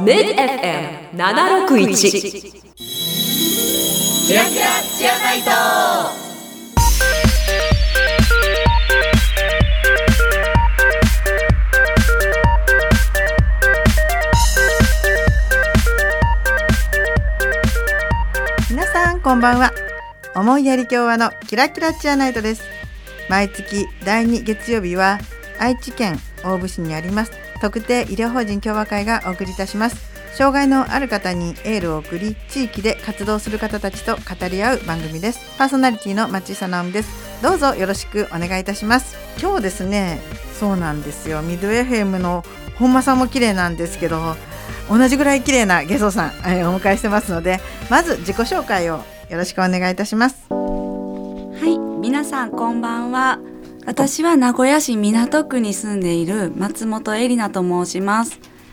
MIDFM761 キラキラチアナイト。 皆さんこんばんは。思いやり共和のキラキラチアナイトです。毎月第2月曜日は愛知県大府市にあります特定医療法人共和会がお送りいたします。障害のある方にエールを送り、地域で活動する方たちと語り合う番組です。パーソナリティの松下直美です。どうぞよろしくお願いいたします。今日ですね、そうなんですよ、ミッド FM の本間さんも綺麗なんですけど、同じぐらい綺麗なゲソさん、お迎えしてますので、まず自己紹介をよろしくお願いいたします。 はい、皆さんこんばんは。私は名古屋市港区に住んでいる松本恵里奈と申します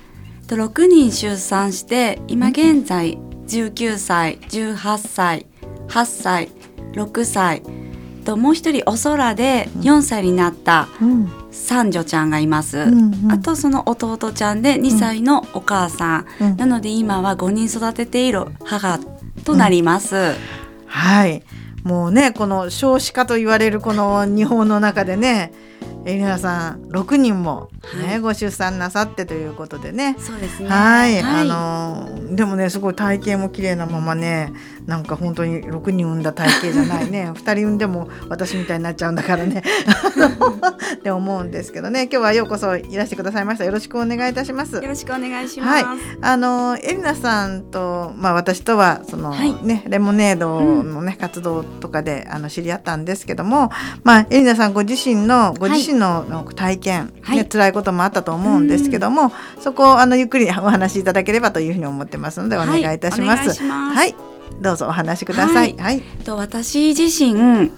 。6人出産して、今現在19歳、18歳、8歳、6歳と、もう一人お空で4歳になった三女ちゃんがいます、あとその弟ちゃんで2歳のお母さん、なので今は5人育てている母となります、 はい、もうね、この少子化と言われるこの日本の中でね、エリナさん6人も、ね、ご出産なさってということでね。 そうですね。 はい、でもね、すごい体型も綺麗なままね、なんか本当に6人産んだ体型じゃないね2人産んでも私みたいになっちゃうんだからねって思うんですけどね。今日はようこそいらしてくださいました。よろしくお願いいたします。 よろしくお願いします、 はい、エリナさんと、私とはその、レモネードの、活動とかで知り合ったんですけども、エリナさんご自身の体験、辛いこともあったと思うんですけども、そこをゆっくりお話しいただければというふうに思ってますので、お願いいたします。はい、どうぞお話しください。 私自身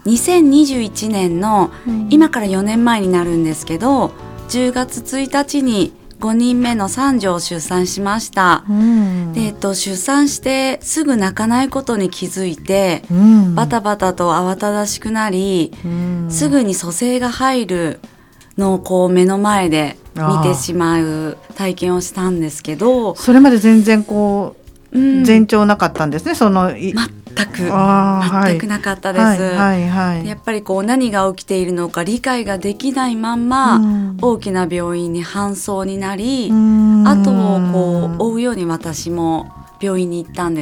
2021年の、今から4年前になるんですけど、10月1日に5人目の三女を出産しました、で出産してすぐ泣かないことに気づいて、バタバタと慌ただしくなり、すぐに蘇生が入るのをこう目の前で見てしまう体験をしたんですけど、 それまで全然こう、前兆なかったんですね。その全くなかったです、やっぱりこう何が起きているのか理解ができないまんま、大きな病院に搬送になり、後をこう追うように私も病院に行ったんです。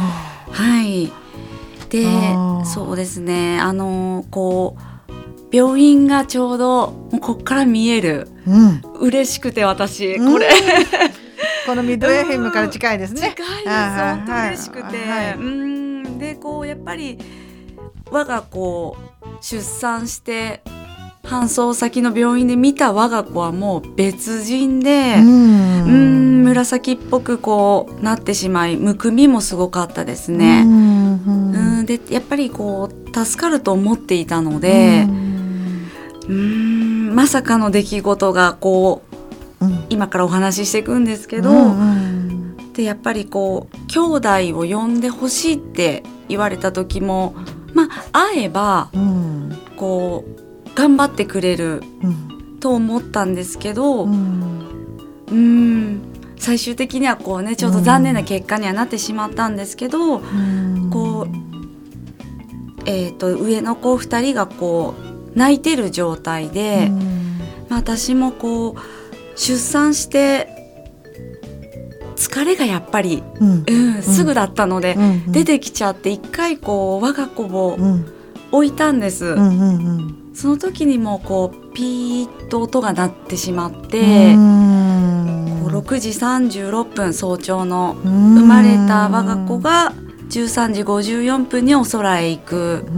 で、そうですね、こう病院がちょうどもうこっから見える、嬉しくて私これ、 このミッド FM から近いですね。 近いです、本当嬉しくて、でこうやっぱり我が子出産して搬送先の病院で見た我が子はもう別人で、紫っぽくこうなってしまい、むくみもすごかったですね。でやっぱりこう助かると思っていたので、まさかの出来事がこう、今からお話ししていくんですけど、でやっぱりこう兄弟を呼んでほしいって言われた時も、会えば、こう頑張ってくれる、と思ったんですけど、最終的にはこうね、ちょっと残念な結果にはなってしまったんですけど、こう、上の子2人がこう泣いてる状態で、私もこう出産して疲れがやっぱり、すぐだったので、出てきちゃって一回こう我が子を置いたんです、その時にもこうピーッと音が鳴ってしまって、こう6時36分早朝の生まれた我が子が13時54分にお空へ行く。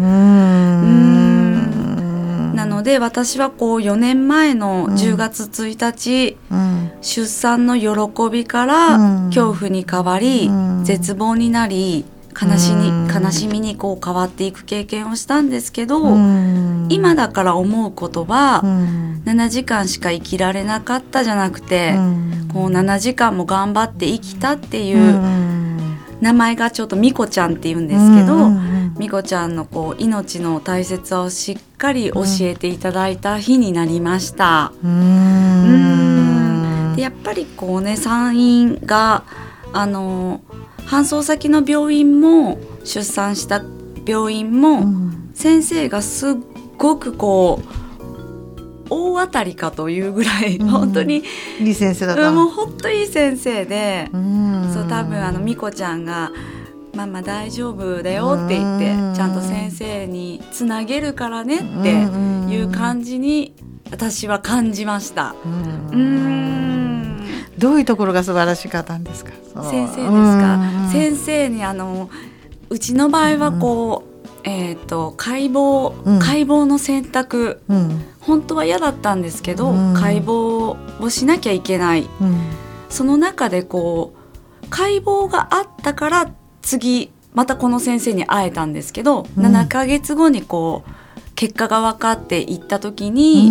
なので私はこう4年前の10月1日、出産の喜びから恐怖に変わり、絶望になり悲しみにこう変わっていく経験をしたんですけど、今だから思うことは、7時間しか生きられなかったじゃなくて、こう7時間も頑張って生きたっていう、名前がちょっとみこちゃんって言うんですけど、みこちゃんのこう命の大切さをしっかり教えていただいた日になりました。でやっぱりこうね産院が搬送先の病院も出産した病院も、先生がすっごくこう大当たりかというぐらい、本当にいい先生だったもう本当にいい先生で、そう多分美子ちゃんがママ大丈夫だよって言ってちゃんと先生につなげるからねっていう感じに私は感じました。 どういうところが素晴らしかったんですか？ 先生ですか？先生にうちの場合はこう、解剖の選択、本当は嫌だったんですけど、解剖をしなきゃいけない、その中でこう解剖があったから次またこの先生に会えたんですけど、7ヶ月後にこう結果が分かっていった時に、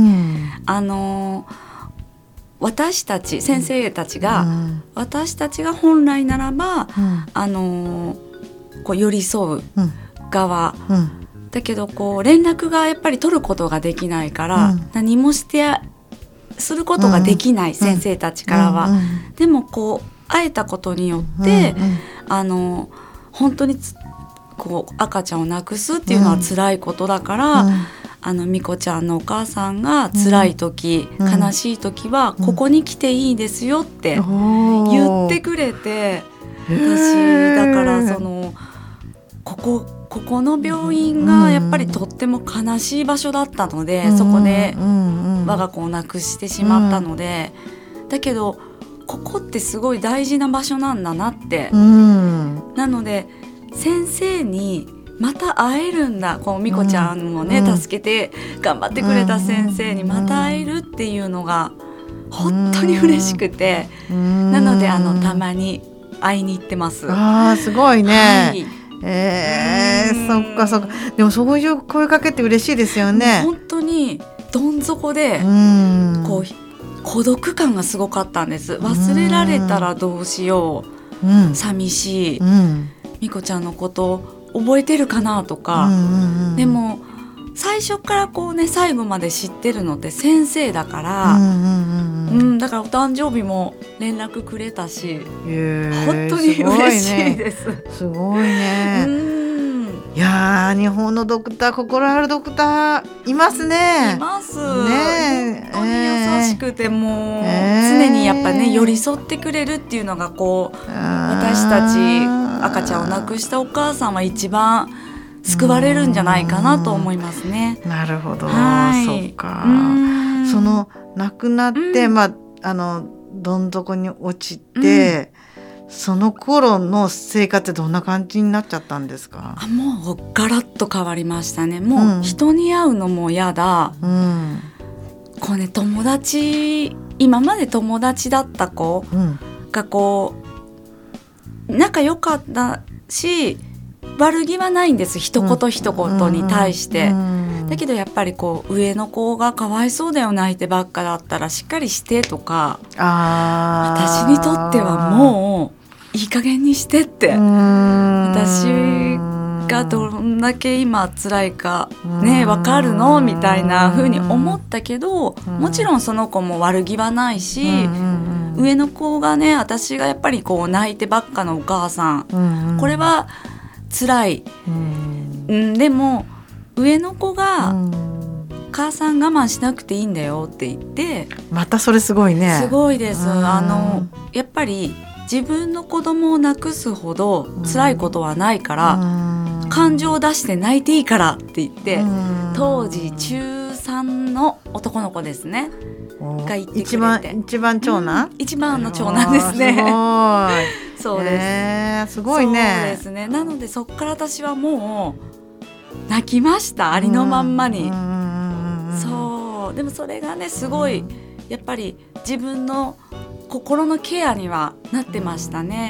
私たち先生たちが、私たちが本来ならば、こう寄り添う側、だけどこう連絡がやっぱり取ることができないから、何もすることができない、先生たちからは、でもこう会えたことによって、本当にこう赤ちゃんを亡くすっていうのは辛いことだから、美子ちゃんのお母さんが辛い時、悲しい時はここに来ていいですよって言ってくれて、私だからここの病院がやっぱりとっても悲しい場所だったので、そこで我が子を亡くしてしまったので、だけどここってすごい大事な場所なんだなって、なので先生にまた会えるんだ、こう美子ちゃんもね、助けて頑張ってくれた先生にまた会えるっていうのが本当に嬉しくて、なのでたまに会いに行ってます。 すごいね、そっかそっか。でもそういう声かけって嬉しいですよね。 本当にどん底でこう孤独感がすごかったんです。忘れられたらどうしよう、寂しい、美子ちゃんのこと覚えてるかなとか、でも最初からこうね最後まで知ってるのって先生だから、だからお誕生日も連絡くれたし、本当に嬉しいです。 すごいね。いや日本のドクター、心あるドクターいますね。 いますね。本当に優しくて、もう常にやっぱね寄り添ってくれるっていうのがこう、私たち赤ちゃんを亡くしたお母さんは一番救われるんじゃないかなと思いますね。 なるほど、そうか。その亡くなって、どん底に落ちて、その頃の生活ってどんな感じになっちゃったんですか？ もうガラッと変わりましたね。もう人に会うのも嫌だ、こうね、友達、今まで友達だった子がこう仲良かったし悪気はないんです、一言一言に対して、だけどやっぱりこう上の子がかわいそうだよ、泣いてばっかだったらしっかりしてとか、私にとってはもういい加減にしてって、私がどんだけ今辛いかね分かるのみたいな風に思ったけど、もちろんその子も悪気はないし、上の子がね、私がやっぱりこう泣いてばっかのお母さん、これは辛い、でも上の子が母さん我慢しなくていいんだよって言って、 またそれすごいね。すごいです。やっぱり自分の子供を亡くすほど辛いことはないから、感情を出して泣いていいからって言って、当時中3の男の子ですねが言ってくれて、 一番長男、 一番の長男ですね。そうです、すごいね。そうですね。なのでそこから私はもう泣きました、ありのまんまに。そうでもそれがねすごいやっぱり自分の心のケアにはなってましたね。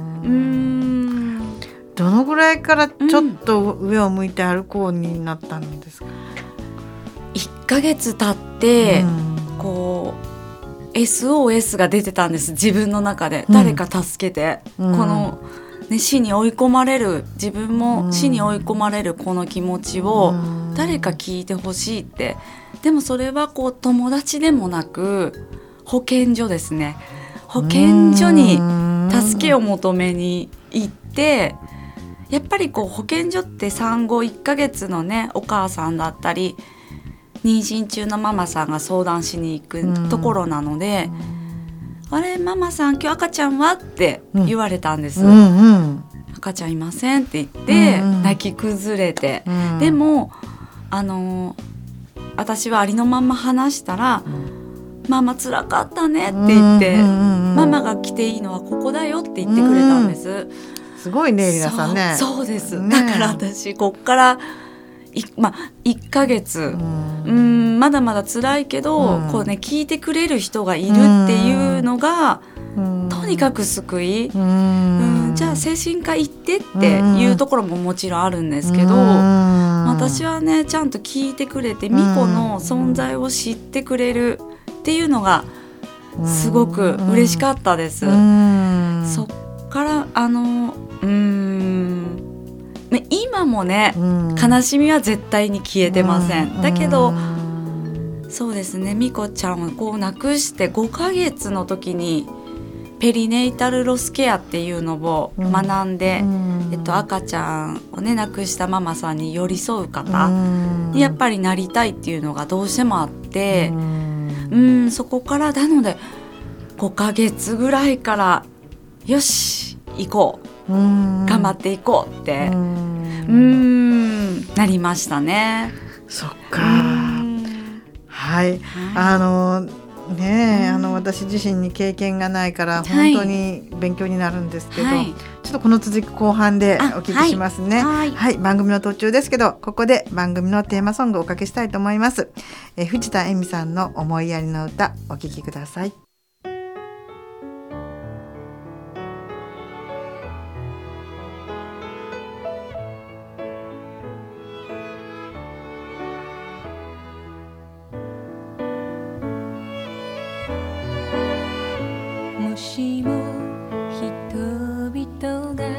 どのぐらいからちょっと上を向いて歩こうになったんですか ？1ヶ月経って、こう SOS が出てたんです、自分の中で。誰か助けて、この、ね、死に追い込まれる、自分も死に追い込まれるこの気持ちを誰か聞いてほしいって。でもそれはこう友達でもなく保健所ですね。 保健所に助けを求めに行って、やっぱりこう保健所って産後1ヶ月のねお母さんだったり妊娠中のママさんが相談しに行くところなので、あれママさん今日赤ちゃんはって言われたんです、赤ちゃんいませんって言って泣き崩れて、でも私はありのまま話したら、ママ辛かったねって言って、ママが来ていいのはここだよって言ってくれたんです、 すごいねリナさんね。 そうです、だから私こっから1ヶ月、まだまだ辛いけど、こうね聞いてくれる人がいるっていうのが、とにかく救い、じゃあ精神科行ってっていうところももちろんあるんですけど、私はねちゃんと聞いてくれてミコの存在を知ってくれるっていうのがすごく嬉しかったです。そっから今もね、悲しみは絶対に消えてません。だけどそうですね、ミコちゃんをこう亡くして5ヶ月の時にペリネイタルロスケアっていうのを学んで、赤ちゃんをね亡くしたママさんに寄り添う方にやっぱりなりたいっていうのがどうしてもあって、そこからなので5ヶ月ぐらいからよし行こう、頑張っていこうってなりましたね。 そっか、はい、私自身に経験がないから本当に勉強になるんですけど、ちょっとこの続き後半でお聞きしますね。番組の途中ですけど、ここで番組のテーマソングをおかけしたいと思います。藤田恵美さんの思いやりの歌、お聴きください。 もしも人々が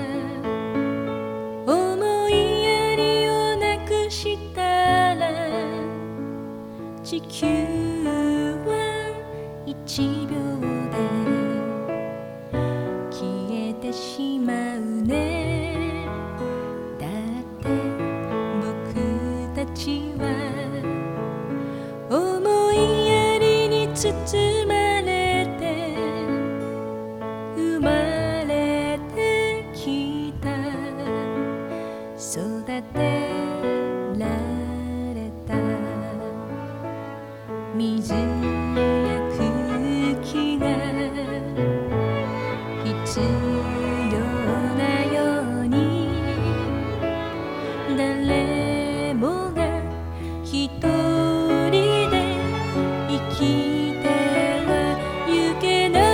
思いやりをなくしたら、地球は1秒で消えてしまうね。だって僕たちは思いやりに包まれて生まれてきた、育てられた。水や空気が必要なように、誰もが一人で生きてはゆけない。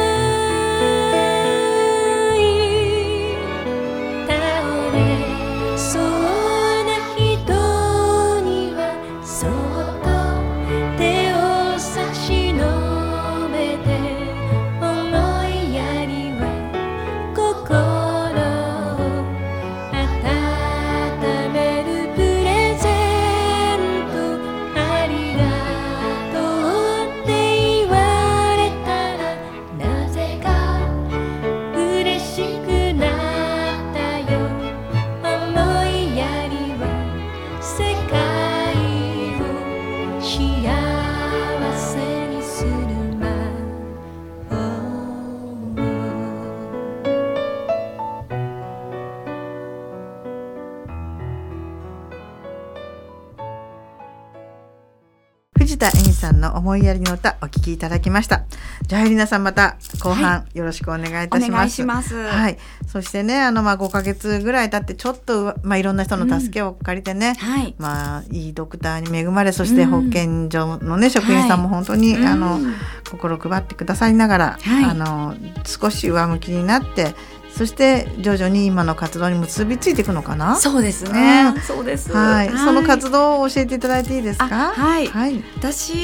倒れそうな人にはそっと手を差し伸べて、思いやりは心を温めるプレゼント。ありがとうって言われたら、なぜか嬉しくなったよ。思いやりは世界を幸せにする魔法。 藤田恵美さんの思いやりの歌、お聴きいただきました。じゃあエリナさん、また後半よろしくお願いいたします。 お願いします。 そしてね、5ヶ月ぐらい経ってちょっと、いろんな人の助けを借りてね、いいドクターに恵まれ、そして保健所のね、職員さんも本当に、心配ってくださりながら、少し上向きになって、そして徐々に今の活動に結びついていくのかな。 そうですね、そうです、 その活動を教えていただいていいですか。 私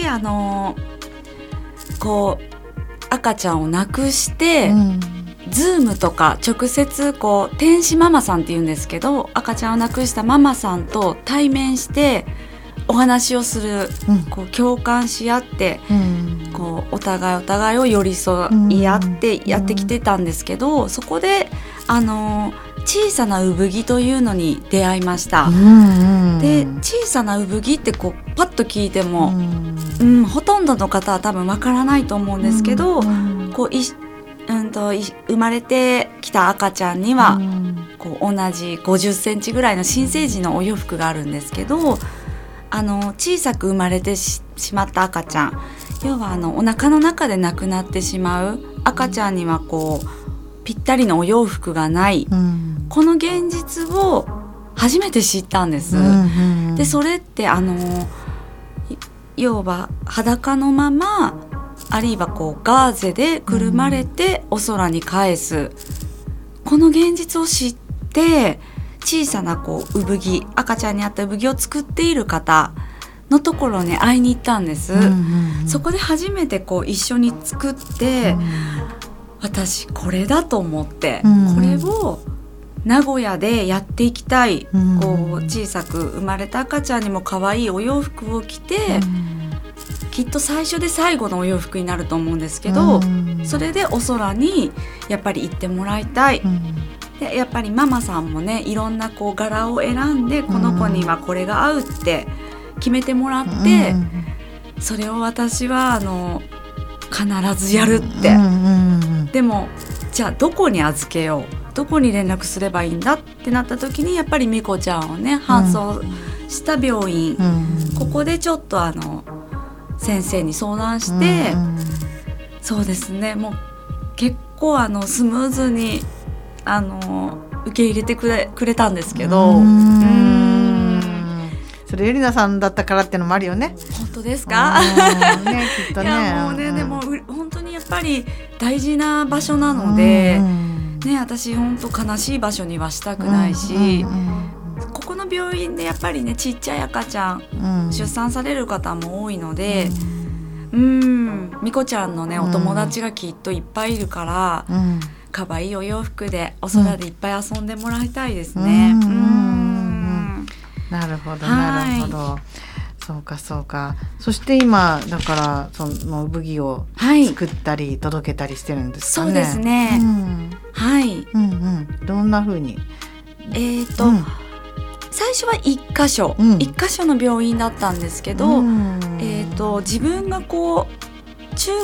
こう赤ちゃんを亡くして、ズームとか直接こう天使ママさんっていうんですけど、赤ちゃんを亡くしたママさんと対面してお話をする、こう共感し合って、こうお互いを寄り添い合ってやってきてたんですけど、そこで小さな産着というのに出会いました。で小さな産着ってこうパッと聞いても、ほとんどの方は多分わからないと思うんですけど、こう生まれてきた赤ちゃんには、こう同じ50センチぐらいの新生児のお洋服があるんですけど、小さく生まれて しまった赤ちゃん、要はお腹の中で亡くなってしまう赤ちゃんにはこうぴったりのお洋服がない、この現実を初めて知ったんです。でそれって要は裸のまま、あるいはこうガーゼでくるまれてお空に返す、この現実を知って、小さなこう産着、赤ちゃんに合った産着を作っている方のところに会いに行ったんです。そこで初めてこう一緒に作って、私これだと思って、これを名古屋でやっていきたい、こう小さく生まれた赤ちゃんにも可愛いお洋服を着て、きっと最初で最後のお洋服になると思うんですけど、それでお空にやっぱり行ってもらいたい。でやっぱりママさんもね、いろんなこう柄を選んで、この子にはこれが合うって決めてもらって、それを私は必ずやるって、でもじゃあどこに預けよう、どこに連絡すればいいんだってなった時に、やっぱりみこちゃんをね搬送した病院、ここでちょっと先生に相談して、そうですね、もう結構スムーズに受け入れてくれたんですけど、 それエリナさんだったからってのもあるよね。 本当ですか？ ね、きっとね。いやもうね、 でも本当にやっぱり大事な場所なので、ね、私本当悲しい場所にはしたくないし、ここの病院でやっぱりね、ちっちゃい赤ちゃん、出産される方も多いので、みこちゃんのねお友達がきっといっぱいいるから、可愛いお洋服でお空でいっぱい遊んでもらいたいですね。 なるほどなるほど、そうかそうか。そして今だからその産着を作ったり届けたりしてるんですかね。 そうですね、はい、 どんな風に？ 最初は1箇所、1箇所の病院だったんですけど、自分がこう中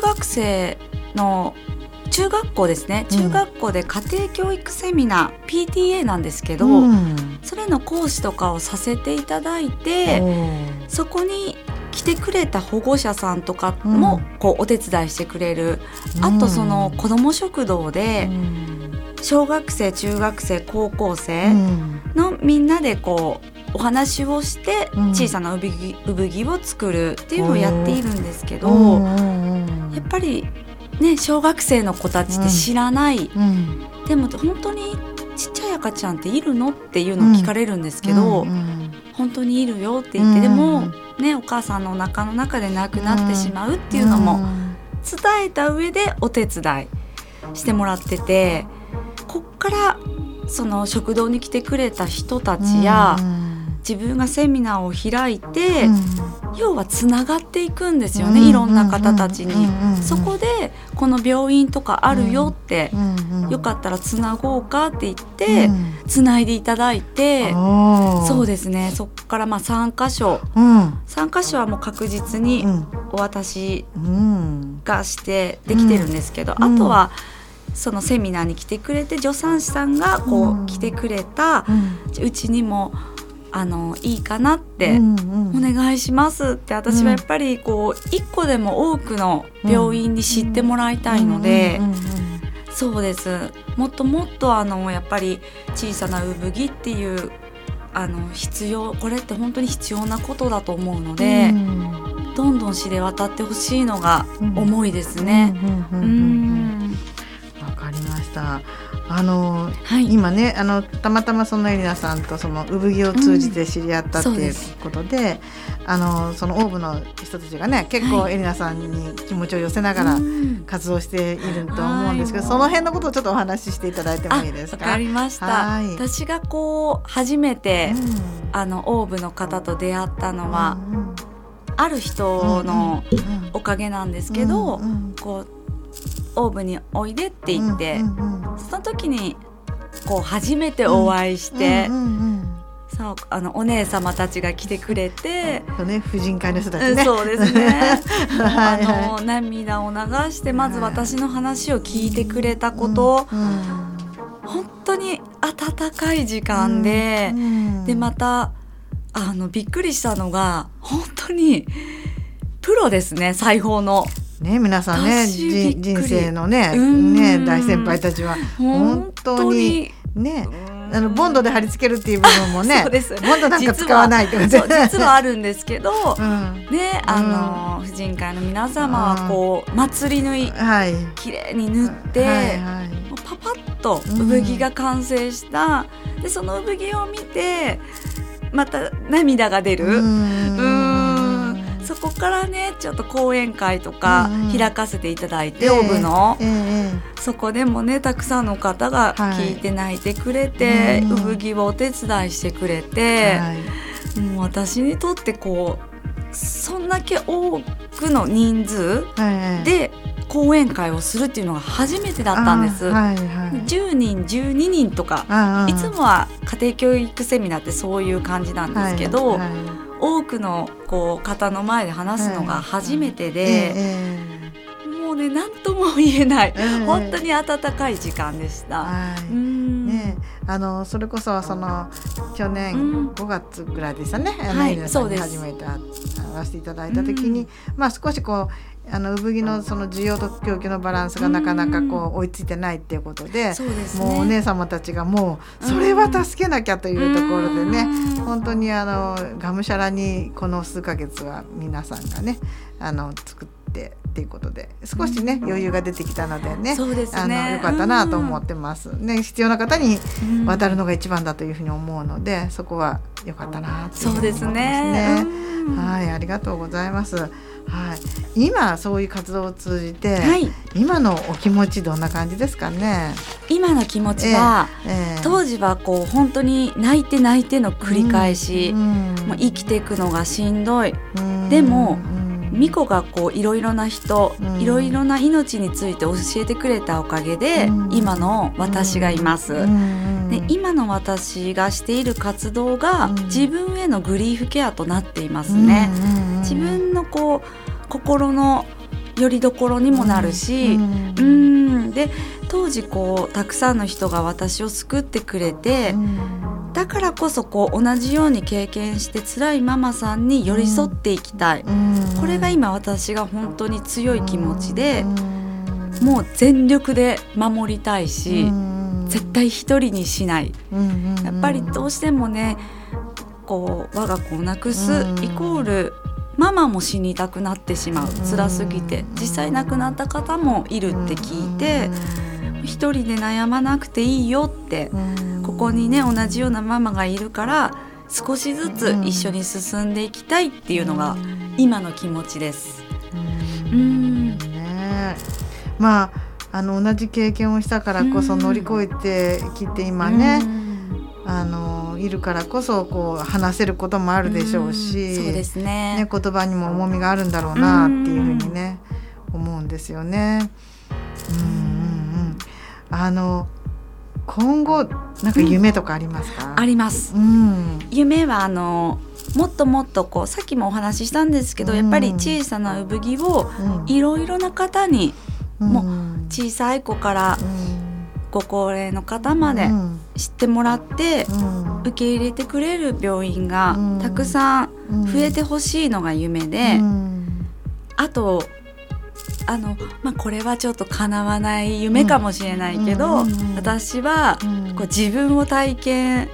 学校ですね、中学校で家庭教育セミナー、PTA なんですけど、それの講師とかをさせていただいて、そこに来てくれた保護者さんとかもこうお手伝いしてくれる、あとその子ども食堂で小学生、中学生、高校生のみんなでこうお話をして小さな産着を作るっていうのをやっているんですけど、やっぱりね、小学生の子たちって知らない、でも本当にちっちゃい赤ちゃんっているのっていうのを聞かれるんですけど、本当にいるよって言って、でも、ね、お母さんのお腹の中で亡くなってしまうっていうのも伝えた上でお手伝いしてもらってて、こっからその食堂に来てくれた人たちや、自分がセミナーを開いて、要はつながっていくんですよね、いろんな方たちに。そこでこの病院とかあるよって、よかったらつなごうかって言ってつないでいただいて、そうですね、そこから3カ所、3カ所はもう確実にお渡しがしてできてるんですけど、あとはそのセミナーに来てくれて助産師さんがこう来てくれたうちにもいいかなって、お願いしますって、私はやっぱりこう一個でも多くの病院に知ってもらいたいので、そうです、もっともっとやっぱり小さな産着っていう必要、これって本当に必要なことだと思うので、どんどん知れ渡ってほしいのが思いですね。 わかりました。今ねたまたまそのエリナさんとその産着を通じて知り合ったっていうことで、そのオーブの人たちがね結構エリナさんに気持ちを寄せながら活動していると思うんですけど、その辺のことをちょっとお話ししていただいてもいいですか？ わかりました。私がこう初めてオーブの方と出会ったのは、 ある人のおかげなんですけど、こうオーブにおいでって言って、その時にこう初めてお会いして、そうお姉様たちが来てくれて、 そうね、婦人会の人たちね。 そうですね涙を流してまず私の話を聞いてくれたこと、本当に温かい時間で、でまたびっくりしたのが本当にプロですね、裁縫の。 ね、皆さんね、人生のね、大先輩たちは本当にね、ボンドで貼り付けるっていう部分もね、ボンドなんか使わないってことで、 実はあるんですけど、ね、婦人会の皆様はこう祭り縫い綺麗に縫って、パパッと産着が完成した、でその産着を見てまた涙が出る。そこからね、ちょっと講演会とか開かせていただいて、オブの、そこでもね、たくさんの方が聞いて泣いてくれて、産着をお手伝いしてくれて、もう私にとってこうそんだけ多くの人数で講演会をするっていうのが初めてだったんです。10人12人とか、いつもは家庭教育セミナーってそういう感じなんですけど、多くのこう方の前で話すのが初めてで、もうね、何とも言えない、本当に温かい時間でした。 ね、それこそ去年5月ぐらいでしたね、そうです、初めて会わせていただいた時に、少しこう産着のその需要と供給のバランスがなかなかこう追いついてないっていうことで、もうお姉様たちがもうそれは助けなきゃというところでね、本当にがむしゃらにこの数ヶ月は皆さんがね作ってっていうことで、少しね余裕が出てきたのでね、よかったなと思ってますね。必要な方に渡るのが一番だというふうに思うので、そこはよかったなと思いますね。はい、ありがとうございます。今そういう活動を通じて、今のお気持ちどんな感じですかね。 今の気持ちは、当時はこう本当に泣いての繰り返し、もう生きていくのがしんどい、でもミコがこういろいろな人、いろいろな命について教えてくれたおかげで、今の私がいます。で、今の私がしている活動が自分へのグリーフケアとなっていますね。自分のこう心の拠り所にもなるし、で当時こうたくさんの人が私を救ってくれて、だからこそこう同じように経験して辛いママさんに寄り添っていきたい、これが今私が本当に強い気持ちで、もう全力で守りたいし、絶対一人にしない、やっぱりどうしてもね、こう我が子を亡くすイコールママも死にたくなってしまう、辛すぎて。実際亡くなった方もいるって聞いて、一人で悩まなくていいよって、ここにね同じようなママがいるから少しずつ一緒に進んでいきたいっていうのが今の気持ちです。 同じ経験をしたからこそ乗り越えてきて今ね、いるからこそこう話せることもあるでしょうし、 そうですね、 言葉にも重みがあるんだろうなっていうふうにね思うんですよね。今後なんか夢とかありますか？ あります。夢はもっともっとこうさっきもお話ししたんですけど、やっぱり小さな産着をいろいろな方に、もう小さい子からご高齢の方まで知ってもらって、受け入れてくれる病院がたくさん増えてほしいのが夢で、あとこれはちょっと叶わない夢かもしれないけど、私はこう自分の体験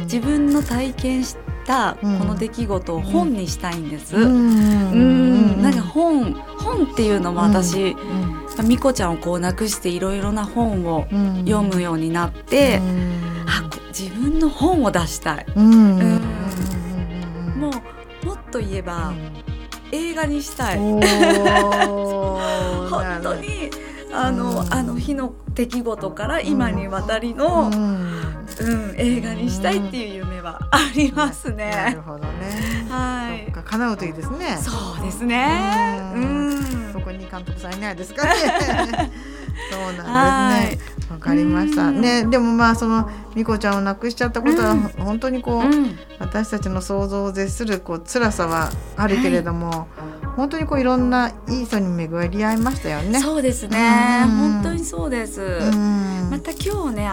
したこの出来事を本にしたいんです。なんか本っていうのも私、みこちゃんをこう亡くしていろいろな本を読むようになって、自分の本を出したい。もっと言えば、映画にしたい。本当にあの日の出来事から今にわたりの映画にしたいっていう夢はありますね。 なるほどね。 はい。 そっか、叶うといいですね。 そうですね。 そこに監督さんいないですかね。そうなんですね。わかりましたね。でもまあそのみこちゃんを亡くしちゃったことは本当にこう、私たちの想像を絶するこう辛さはあるけれども、本当にこういろんないい人に巡り合いましたよね。 そうですね。本当にそうです。また今日ね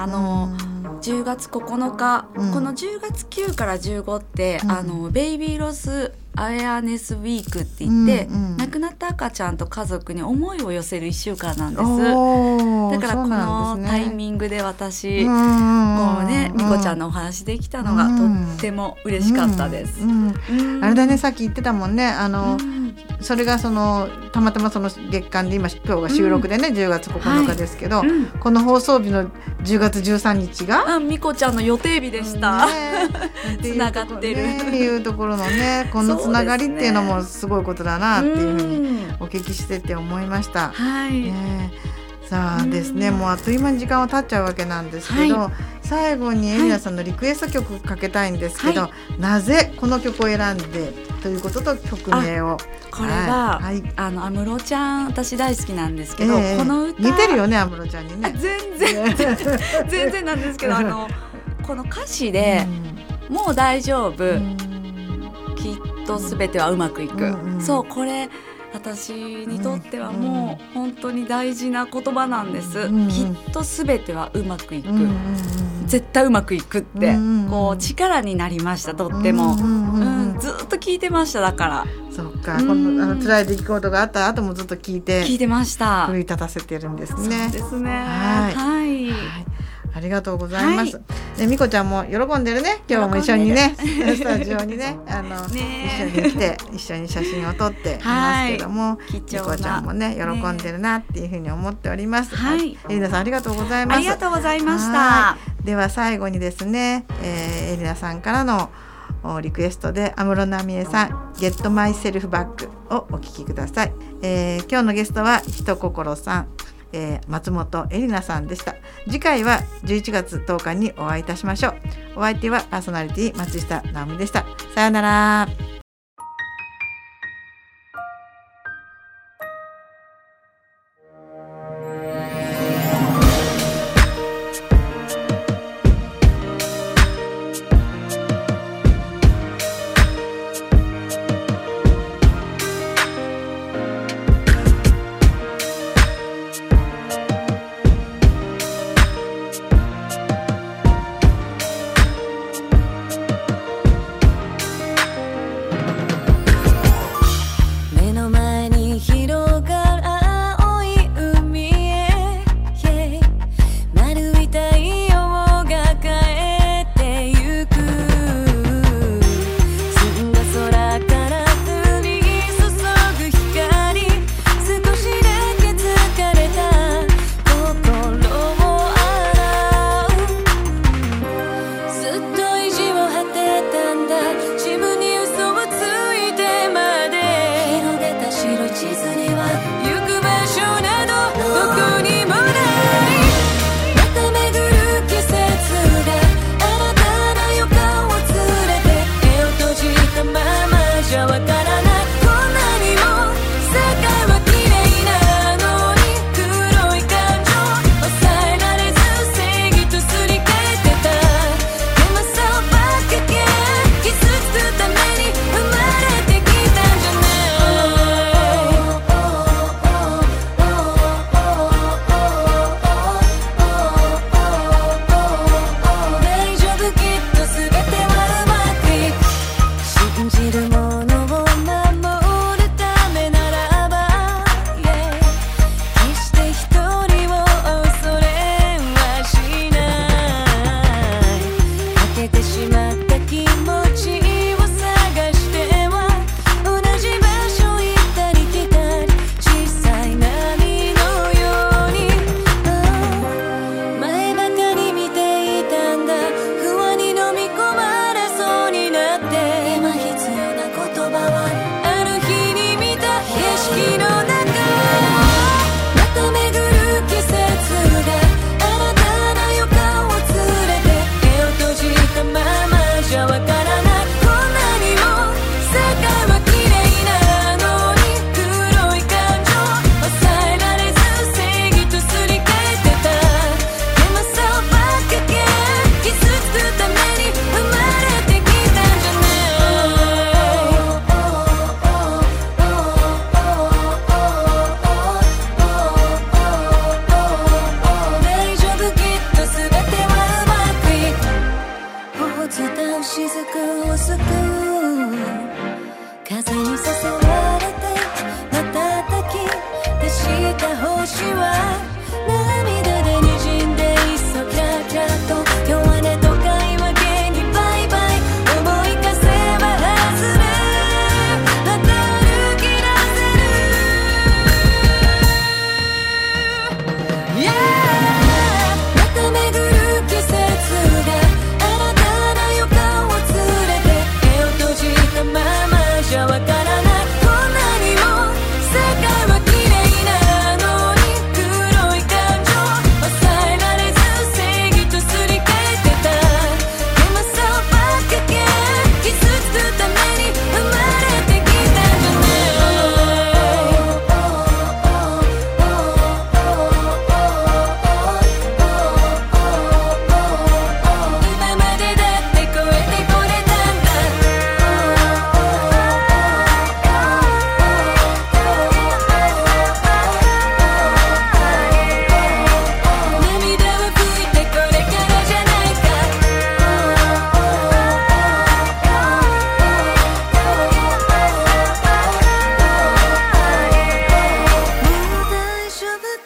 10月9日、この10月9から15って、ベイビーロスアウェアネスウィークって言って、亡くなった赤ちゃんと家族に思いを寄せる1週間なんです。だからこのタイミングで私、こうねみこちゃんのお話できたのがとっても嬉しかったです。 あれだね、さっき言ってたもんね、それがそのたまたまその月間で今日が収録でね、10月9日ですけど、この放送日の10月13日がみこちゃんの予定日でした。つながってるっていうところのね、このつながりっていうのもすごいことだなっていうふうにお聞きしてて思いました。さあですね、もうあっという間に時間は経っちゃうわけなんですけど、最後にエリナさんのリクエスト曲かけたいんですけど、なぜこの曲を選んでということと曲名を。 これは安室ちゃん私大好きなんですけど、この歌似てるよね、安室ちゃんにね。 全然なんですけどこの歌詞で、もう大丈夫、きっとすべてはうまくいく、そうこれ私にとってはもう本当に大事な言葉なんです、きっとすべてはうまくいく、絶対うまくいくって、こう力になりました。とっても、ずっと聞いてました。だからそっか、この辛い出来事があった後もずっと聞いてました。 奮い立たせてるんですね。 そうですね。 ありがとうございます。みこちゃんも喜んでるね。今日も一緒にねスタジオにね一緒に来て一緒に写真を撮っていますけども、みこちゃんもね喜んでるなっていうふうに思っております。エリナさんありがとうございます。 ありがとうございました。 では最後にですね、エリナさんからのリクエストで安室奈美恵さん Get Myself Back をお聴きください。今日のゲストはひとこころさん、松本エリナさんでした。次回は11月10日にお会いいたしましょう。お相手はパーソナリティ松下直美でした。さようなら。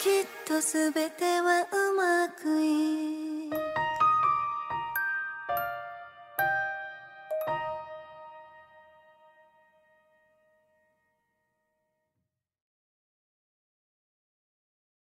きっとすべてはうまくいく